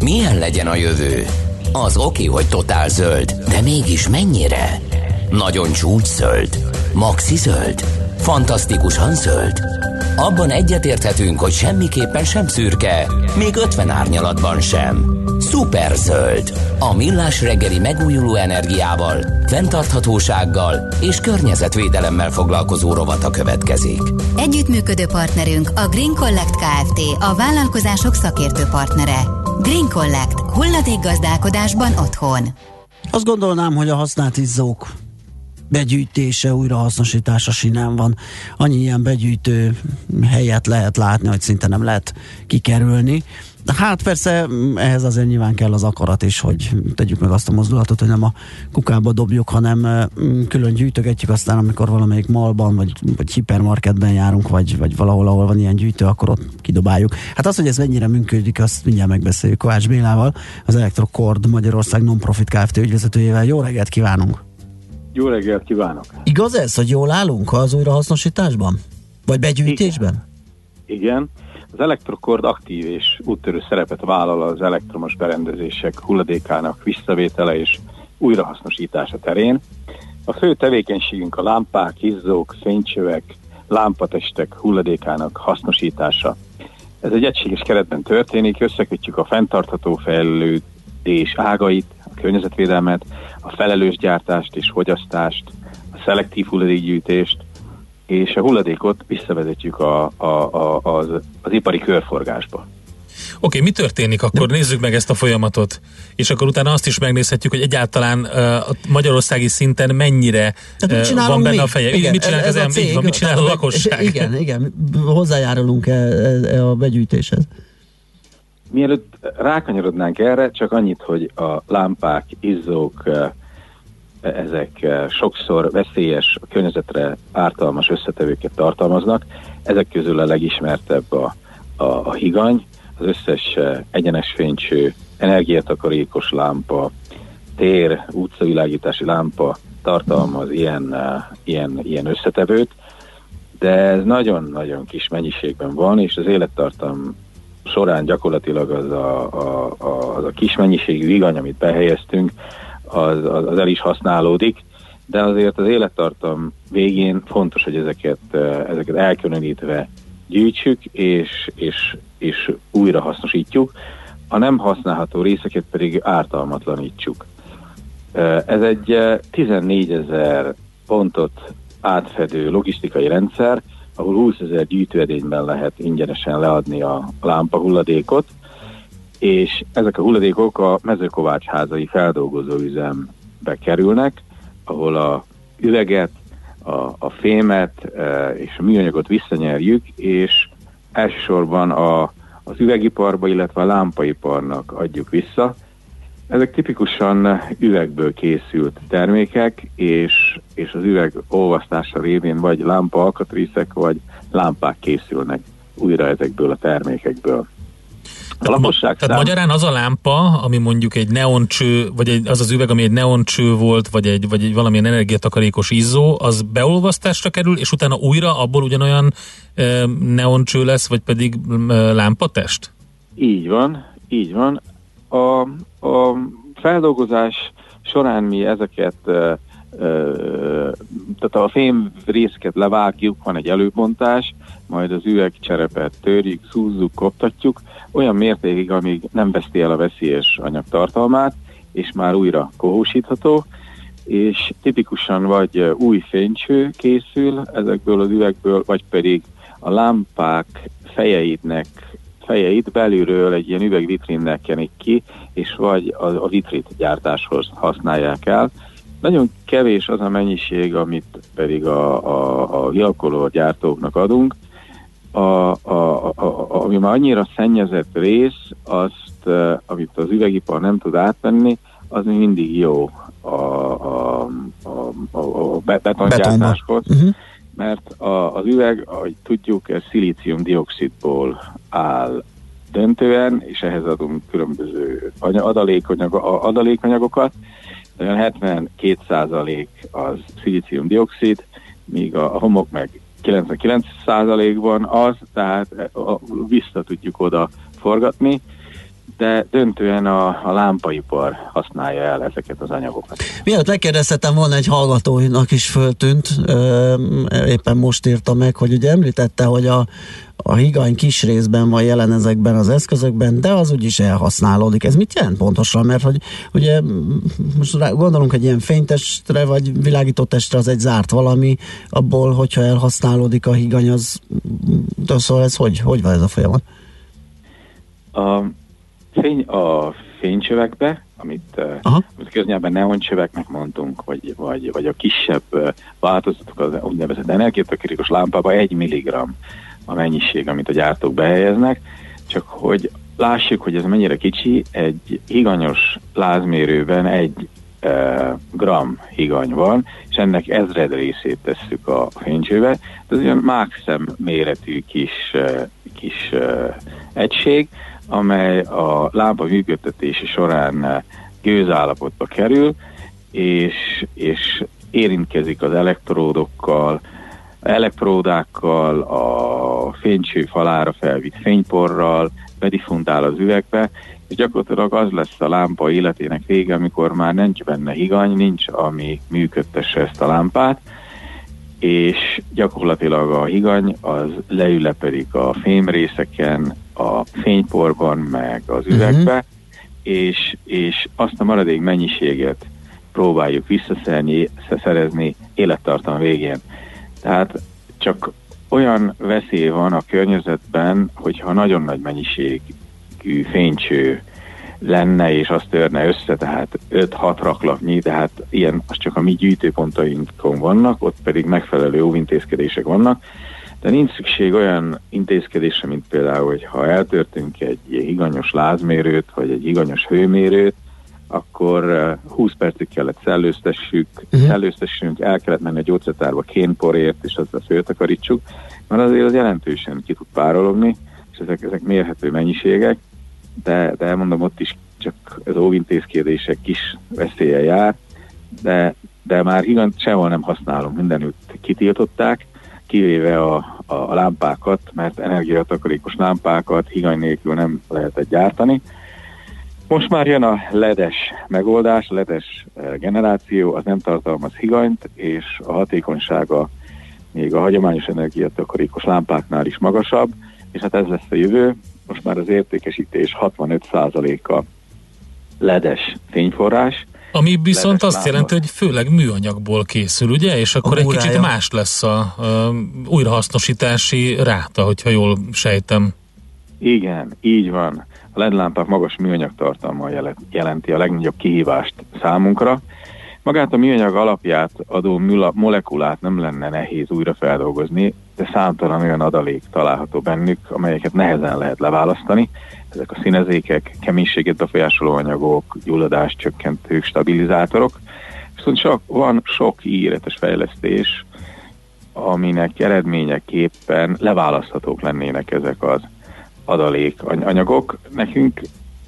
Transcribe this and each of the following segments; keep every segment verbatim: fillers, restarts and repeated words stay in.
Milyen legyen a jövő? Az oké, hogy totál zöld, de mégis mennyire? Nagyon csúcs zöld? Maxi zöld? Fantasztikusan zöld? Abban egyetérthetünk, hogy semmiképpen sem szürke, még ötven árnyalatban sem. Szuper zöld. A Millás reggeli megújuló energiával, fenntarthatósággal és környezetvédelemmel foglalkozó rovata következik. Együttműködő partnerünk a Green Collect Kft. A vállalkozások szakértő partnere. Green Collect. Hulladékgazdálkodásban otthon. Azt gondolnám, hogy a használt izzók begyűjtése, újrahasznosítása sinem van. Annyi ilyen begyűjtő helyet lehet látni, hogy szinte nem lehet kikerülni. Hát persze ehhez azért nyilván kell az akarat is, hogy tegyük meg azt a mozdulatot, hogy nem a kukába dobjuk, hanem külön gyűjtögetjük, aztán amikor valamelyik malban, vagy, vagy hipermarketben járunk, vagy, vagy valahol, ahol van ilyen gyűjtő, akkor ott kidobáljuk. Hát az, hogy ez mennyire működik, azt mindjárt megbeszéljük Kovács Bélával, az Electrocord Magyarország Non-Profit Kft. Ügyvezetőjével. Jó reggelt kívánunk! Jó reggelt kívánok! Igaz ez, hogy jól állunk az újrahasznosításban? Vagy begyűjtésben? Igen. Igen. Az Electrocord aktív és úttörő szerepet vállal az elektromos berendezések hulladékának visszavétele és újrahasznosítása terén. A fő tevékenységünk a lámpák, izzók, fénycsövek, lámpatestek hulladékának hasznosítása. Ez egy egységes keretben történik, összekötjük a fenntartható fejlődés ágait, a környezetvédelmet, a felelős gyártást és fogyasztást, a szelektív hulladékgyűjtést, és a hulladékot visszavezetjük a, a, a, az, az ipari körforgásba. Oké, okay, mi történik? Akkor nézzük meg ezt a folyamatot, és akkor utána azt is megnézhetjük, hogy egyáltalán uh, magyarországi szinten mennyire uh, van benne mi? A feje. Igen, mit csinál ez, ez az cég, van, mit csinál a lakosság? Igen, igen, hozzájárulunk-e e, a begyűjtéshez? Mielőtt rákanyarodnánk erre, csak annyit, hogy a lámpák, izzók, ezek sokszor veszélyes, a környezetre ártalmas összetevőket tartalmaznak. Ezek közül a legismertebb a, a, a higany, az összes egyenes fénycső, energiatakarékos lámpa, tér, utcavilágítási lámpa tartalmaz ilyen, ilyen, ilyen összetevőt, de ez nagyon-nagyon kis mennyiségben van, és az élettartam során gyakorlatilag az a, a, a, az a kis mennyiségű higany, amit behelyeztünk, Az, az, az el is használódik, de azért az élettartam végén fontos, hogy ezeket, ezeket elkülönítve gyűjtsük, és, és, és újra hasznosítjuk, a nem használható részeket pedig ártalmatlanítsuk. Ez egy tizennégyezer pontot átfedő logisztikai rendszer, ahol húszezer gyűjtőedényben lehet ingyenesen leadni a lámpahulladékot, és ezek a hulladékok a mezőkovácsházai feldolgozóüzembe kerülnek, ahol a üveget, a, a fémet e, és a műanyagot visszanyerjük, és elsősorban a, az üvegiparba, illetve a lámpaiparnak adjuk vissza. Ezek tipikusan üvegből készült termékek, és, és az üveg olvasztása révén vagy lámpa alkatrészek, vagy lámpák készülnek újra ezekből a termékekből. Tehát, ma, tehát magyarán az a lámpa, ami mondjuk egy neoncső, vagy egy, az az üveg, ami egy neoncső volt, vagy egy, vagy egy valamilyen energiatakarékos izzó, az beolvasztásra kerül, és utána újra abból ugyanolyan e, neoncső lesz, vagy pedig e, lámpatest? Így van, így van. A, a feldolgozás során mi ezeket, e, e, tehát a fém részeket levágjuk, van egy előbontás, majd az üvegcserepet törjük, szúzzuk, koptatjuk, olyan mértékig, amíg nem veszti el a veszélyes anyag tartalmát, és már újra kohósítható, és tipikusan vagy új fénycső készül ezekből az üvegből, vagy pedig a lámpák fejeidnek, fejeit belülről egy ilyen üvegvitrinnek kenik ki, és vagy a, a vitrit gyártáshoz használják el. Nagyon kevés az a mennyiség, amit pedig a, a, a hidalkoló gyártóknak adunk. A, a, a, a, ami már annyira szennyezett rész, azt, amit az üvegipar nem tud átvenni, az még mindig jó a, a, a, a, a betongyártáshoz, uh-huh. mert a, az üveg, ahogy tudjuk, ez szilícium-dioxidból áll döntően, és ehhez adunk különböző adalékanyag, adalékanyagokat. Olyan hetvenkét százalék az szilícium-dioxid, míg a, a homok meg kilencvenkilenc százalékban az, tehát vissza tudjuk oda forgatni, de döntően a, a lámpaipar használja el ezeket az anyagokat. Mielőtt megkérdezhetem volna, egy hallgatóinak is föltűnt, éppen most írta meg, hogy ugye említette, hogy a, a higany kis részben van jelen ezekben az eszközökben, de az úgyis elhasználódik. Ez mit jelent pontosan? Mert hogy ugye most gondolunk egy ilyen fénytestre, vagy világítótestre, az egy zárt valami, abból, hogyha elhasználódik a higany, az, de szóval ez hogy, hogy van ez a folyamat? A Fény, a fénycsövekbe, amit, amit köznyelben neoncsöveknek mondtunk, vagy, vagy, vagy a kisebb változatok az úgynevezett energiatakarékos lámpában egy milligramm a mennyiség, amit a gyártók behelyeznek, csak hogy lássuk, hogy ez mennyire kicsi, egy higanyos lázmérőben egy e, gram higany van, és ennek ezred részét tesszük a fénycsőbe. Ez olyan mákszem méretű kis, e, kis e, egység, amely a lámpa működtetése során gőzállapotba kerül, és, és érintkezik az elektródokkal, elektródákkal, a fénycső falára felvitt fényporral, bediffuntál az üvegbe, és gyakorlatilag az lesz a lámpa életének vége, amikor már nincs benne higany, nincs, ami működtesse ezt a lámpát, és gyakorlatilag a higany az leülepedik a fémrészeken, a fényporban, meg az üvegbe, uh-huh. és, és azt a maradék mennyiséget próbáljuk visszaszerezni élettartam végén. Tehát csak olyan veszély van a környezetben, hogyha nagyon nagy mennyiségű fénycső lenne, és azt törne össze, tehát öt-hat raklapnyi, tehát ilyen, az csak a mi gyűjtőpontainkon vannak, ott pedig megfelelő óvintézkedések vannak, de nincs szükség olyan intézkedésre, mint például, hogy ha eltörtünk egy higanyos lázmérőt, vagy egy higanyos hőmérőt, akkor húsz percig kellett szellőztessük, uh-huh. szellőztessünk, el kellett menni a gyógyszertárba kénporért, és azzal föltakarítsuk, mert azért az jelentősen ki tud párologni, és ezek, ezek mérhető mennyiségek, de, de elmondom, ott is csak az óvintézkedések kis veszélye jár, de, de már higany sehol nem használunk, mindenütt kitiltották, kivéve a, a, a lámpákat, mert energiatakarékos lámpákat higany nélkül nem lehetett gyártani. Most már jön a ledes megoldás, a ledes generáció, az nem tartalmaz higanyt, és a hatékonysága még a hagyományos energiatakarékos lámpáknál is magasabb, és hát ez lesz a jövő. Most már az értékesítés hatvanöt százaléka ledes fényforrás. Ami viszont azt lámpa. jelenti, hogy főleg műanyagból készül, ugye? És akkor egy kicsit más lesz a, a újrahasznosítási ráta, hogyha jól sejtem. Igen, így van. A led lámpák magas műanyag tartalma jelenti a legnagyobb kihívást számunkra. Magát a műanyag alapját adó molekulát nem lenne nehéz újra feldolgozni, de számtalan olyan adalék található bennük, amelyeket nehezen lehet leválasztani. Ezek a színezékek, keménységet befolyásoló anyagok, gyulladást csökkentők, stabilizátorok. Viszont sok, van sok ígéretes fejlesztés, aminek eredményeképpen leválaszthatók lennének ezek az adalék anyagok. Nekünk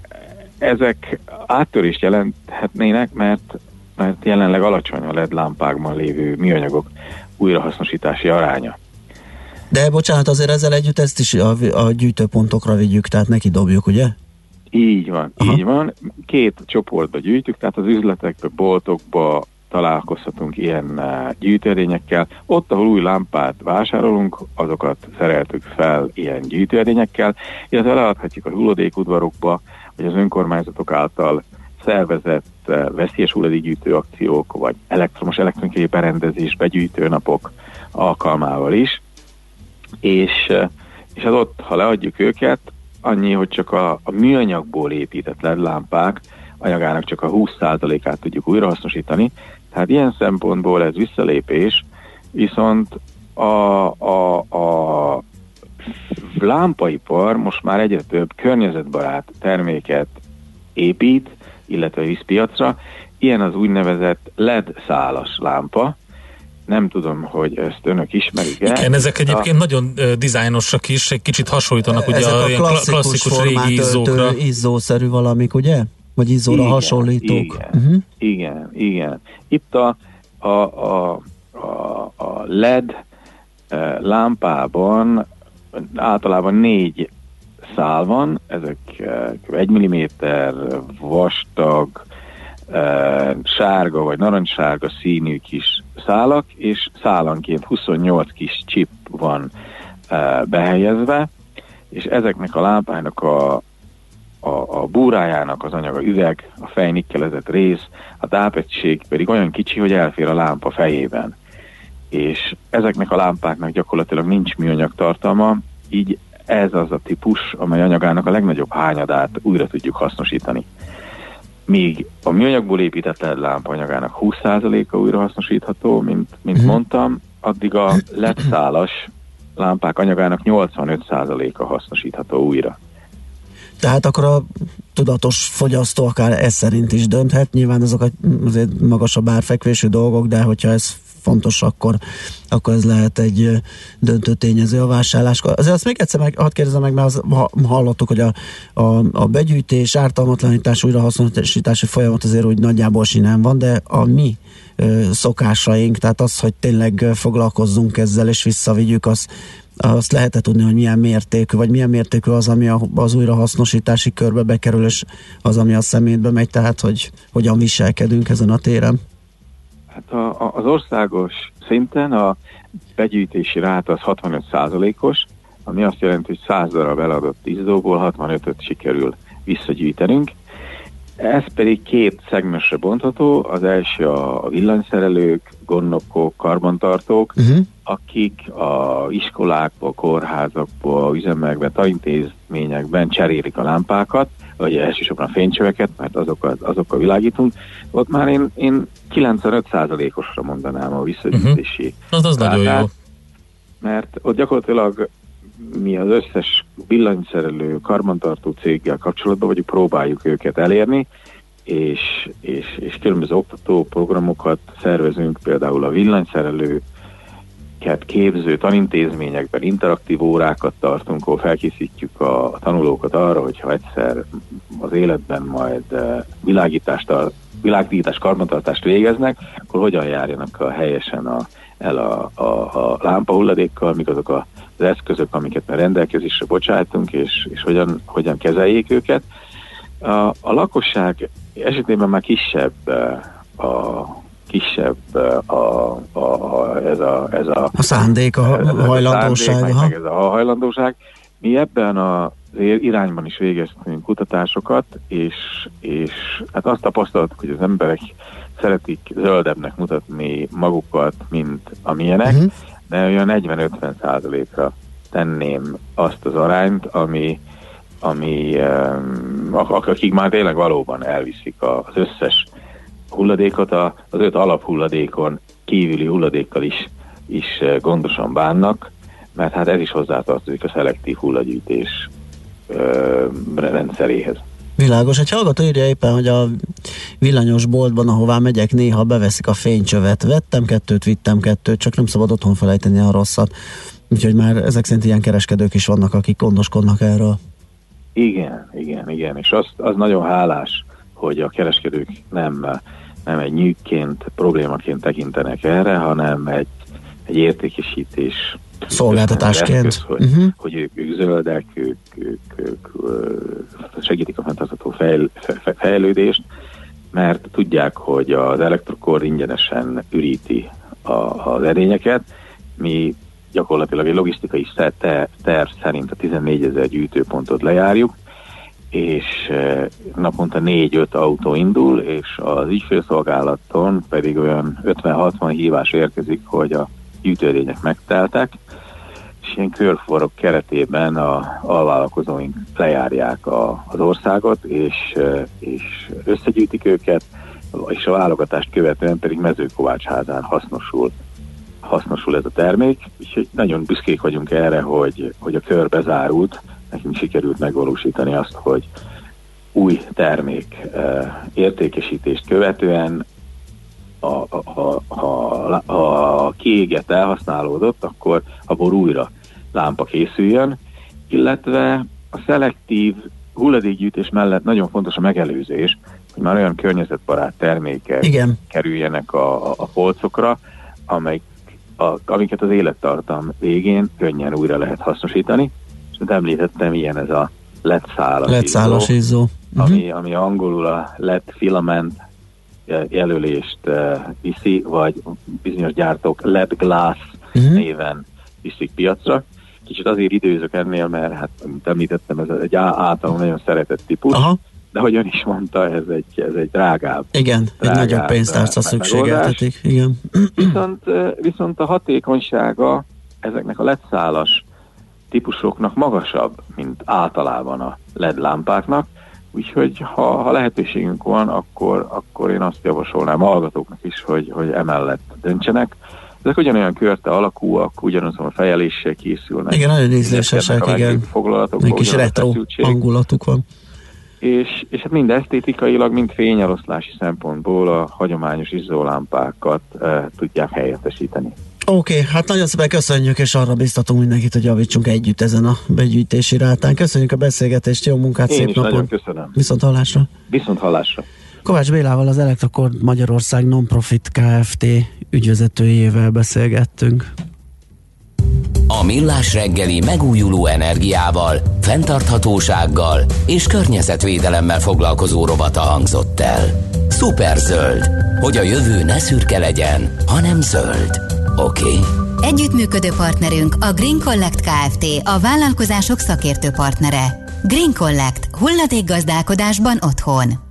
ezek áttörést jelenthetnének, mert, mert jelenleg alacsony a led lámpákban lévő műanyagok újrahasznosítási aránya. De bocsánat, azért ezzel együtt ezt is a, a gyűjtőpontokra vigyük, tehát neki dobjuk, ugye? Így van, Aha. így van. Két csoportba gyűjtjük, tehát az üzletekbe, boltokba találkozhatunk ilyen gyűjtőedényekkel. Ott, ahol új lámpát vásárolunk, azokat szereltük fel ilyen gyűjtőedényekkel, illetve leadhatjuk a hulladékudvarokba, vagy az önkormányzatok által szervezett veszélyes hulladékgyűjtő akciók, vagy elektromos elektronikai berendezés begyűjtő napok alkalmával is. És, és az ott, ha leadjuk őket, annyi, hogy csak a, a műanyagból épített led lámpák anyagának csak a húsz százalékát tudjuk újrahasznosítani. Tehát ilyen szempontból ez visszalépés, viszont a, a, a lámpaipar most már egyre több környezetbarát terméket épít, illetve visz piacra. Ilyen az úgynevezett led szálas lámpa. Nem tudom, hogy ezt önök ismerik-e. Igen, ezek egyébként a... nagyon uh, dizájnosak is, egy kicsit hasonlítanak ugye a, a klasszikus, klasszikus régi izzókra. Izzószerű valamik, ugye? Vagy izzóra igen, hasonlítók. Igen, uh-huh. igen, igen. Itt a, a, a, a, a led uh, lámpában általában négy szál van, ezek egy milliméter vastag, sárga vagy narancssárga színű kis szálak, és szálanként huszonnyolc kis chip van behelyezve, és ezeknek a lámpának a, a, a búrájának az anyaga üveg, a fej nikkelezett rész, a tápegység pedig olyan kicsi, hogy elfér a lámpa fejében. És ezeknek a lámpáknak gyakorlatilag nincs műanyag tartalma, így ez az a típus, amely anyagának a legnagyobb hányadát újra tudjuk hasznosítani. Míg a műanyagból épített el lámpa anyagának húsz százaléka újra hasznosítható, mint, mint mondtam, addig a led szálas lámpák anyagának nyolcvanöt százaléka hasznosítható újra. Tehát akkor a tudatos fogyasztó akár ez szerint is dönthet. Nyilván azok azért magasabb árfekvésű dolgok, de hogyha ez fontos, akkor, akkor ez lehet egy döntő tényező a vásárláskor. Azért azt még egyszer meg, hadd kérdezem meg, mert az, ha, hallottuk, hogy a, a, a begyűjtés, ártalmatlanítás, újrahasznosítási folyamat azért úgy nagyjából sinem van, de a mi ö, szokásaink, tehát az, hogy tényleg foglalkozzunk ezzel és visszavigyük, az azt lehet tudni, hogy milyen mértékű, vagy milyen mértékű az, ami az újrahasznosítási körbe bekerül, és az, ami a szemétbe megy, tehát hogy hogyan viselkedünk ezen a téren? Hát a, a, az országos szinten a begyűjtési ráta az hatvanöt százalékos, ami azt jelenti, hogy száz darab eladott izzóból hatvanötöt sikerül visszagyűjtenünk. Ez pedig két szegmensre bontható, az első a villanyszerelők, gondnokok, karbantartók, uh-huh. akik a iskolákból, kórházakból, üzemekben, tanintézményekben cserélik a lámpákat, vagy elsősorban a fénycsöveket, mert azokkal, azokkal világítunk. Ott már én, én kilencvenöt százalékosra mondanám a visszagyűjtési uh-huh. Az az nagyon jó. Mert ott gyakorlatilag mi az összes villanyszerelő, karbantartó céggel kapcsolatban vagyunk, próbáljuk őket elérni, és, és, és különböző oktató programokat szervezünk, például a villanyszerelőket képző tanintézményekben interaktív órákat tartunk, ahol felkészítjük a tanulókat arra, hogyha egyszer az életben majd világítást, világítás karbantartást végeznek, akkor hogyan járjanak a helyesen a, el a, a, a lámpahulladékkal, mik azok a az eszközök, amiket már rendelkezésre bocsájtunk, és, és hogyan, hogyan kezeljék őket. A, a lakosság esetében már kisebb a kisebb a, a, a, ez a, ez a, a szándék, a hajlandóság. Meg, meg ez a hajlandóság. Mi ebben az irányban is végeztünk kutatásokat, és, és hát azt tapasztaltuk, hogy az emberek szeretik zöldebbnek mutatni magukat, mint amilyenek, uh-huh. de olyan negyven-ötven százalékra tenném azt az arányt, ami, ami um, akik már tényleg valóban elviszik az összes hulladékot, az öt alaphulladékon kívüli hulladékkal is, is gondosan bánnak, mert hát ez is hozzátartozik a szelektív hullagyűjtés uh, rendszeréhez. Világos. Egy hallgató írja éppen, hogy a villanyos boltban, ahová megyek, néha beveszik a fénycsövet. Vettem kettőt, vittem kettőt, csak nem szabad otthon felejteni a rosszat. Úgyhogy már ezek szerint ilyen kereskedők is vannak, akik gondoskodnak erről. Igen, igen, igen. És az, az nagyon hálás, hogy a kereskedők nem, nem egy nyűgként, problémaként tekintenek erre, hanem egy, egy értékesítés szolgáltatásként. Eszköz, hogy, uh-huh. hogy ők, ők zöldek, ők, ők, ők segítik a fenntartható fejl, fejlődést, mert tudják, hogy az elektrokor ingyenesen üríti a, az edényeket. Mi gyakorlatilag egy logisztikai terv szerint a tizennégyezer gyűjtőpontot lejárjuk, és naponta négy-öt autó indul, és az ügyfélszolgálaton pedig olyan ötven-hatvan hívás érkezik, hogy a gyűjtőedények megteltek, és ilyen körforog keretében a alvállalkozóink lejárják a, az országot, és, és összegyűjtik őket, és a válogatást követően pedig Mezőkovácsházán hasznosul, hasznosul ez a termék, és nagyon büszkék vagyunk erre, hogy, hogy a kör bezárult, nekünk sikerült megvalósítani azt, hogy új termék értékesítést követően Ha, ha, ha, ha kiégett, elhasználódott, akkor abból újra lámpa készüljön, illetve a szelektív hulladékgyűjtés mellett nagyon fontos a megelőzés, hogy már olyan környezetbarát termékek Igen. kerüljenek a, a, a polcokra, amelyik, a, amiket az élettartam végén könnyen újra lehet hasznosítani. És említettem, ilyen ez a ledszálas, ledszálas izzó, izzó. Uh-huh. Ami, ami angolul a led filament jelölést uh, viszi, vagy bizonyos gyártók led glass uh-huh. néven viszik piacra. Kicsit azért időzök ennél, mert hát, mint említettem, ez egy általán nagyon szeretett típus, aha. de ahogy ön is mondta, ez egy, ez egy drágább. Igen, drágább, egy nagyobb pénztárca szükségeltetik. Igen. Viszont, viszont a hatékonysága ezeknek a ledszálas típusoknak magasabb, mint általában a led lámpáknak, úgyhogy ha, ha lehetőségünk van, akkor, akkor én azt javasolnám a hallgatóknak is, hogy, hogy emellett döntsenek. Ezek ugyanolyan körte alakúak, ugyanazon a fejeléssel készülnek. Igen, nagyon ízlésesek, igen. Egy kis retro hangulatuk van. És, és hát mind esztétikailag, mind fényeloszlási szempontból a hagyományos izzólámpákat e, tudják helyettesíteni. Oké, okay, hát nagyon szépen köszönjük, és arra biztatunk mindenkit, hogy javítsunk együtt ezen a begyűjtési rátán. Köszönjük a beszélgetést, jó munkát, Én szép is napot. Nagyon köszönöm. Viszont hallásra. Viszont hallásra. Kovács Bélával, az Elektrokord Magyarország Non-Profit Kft. Ügyvezetőjével beszélgettünk. A Millás reggeli megújuló energiával, fenntarthatósággal és környezetvédelemmel foglalkozó rovata hangzott el. Szuperzöld, hogy a jövő ne szürke legyen, hanem zöld. Oké? Okay? Együttműködő partnerünk a Green Collect Kft. A vállalkozások szakértő partnere. Green Collect. Hulladékgazdálkodásban otthon.